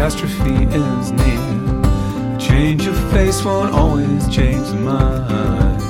catastrophe is near. Change of face won't always change the mind.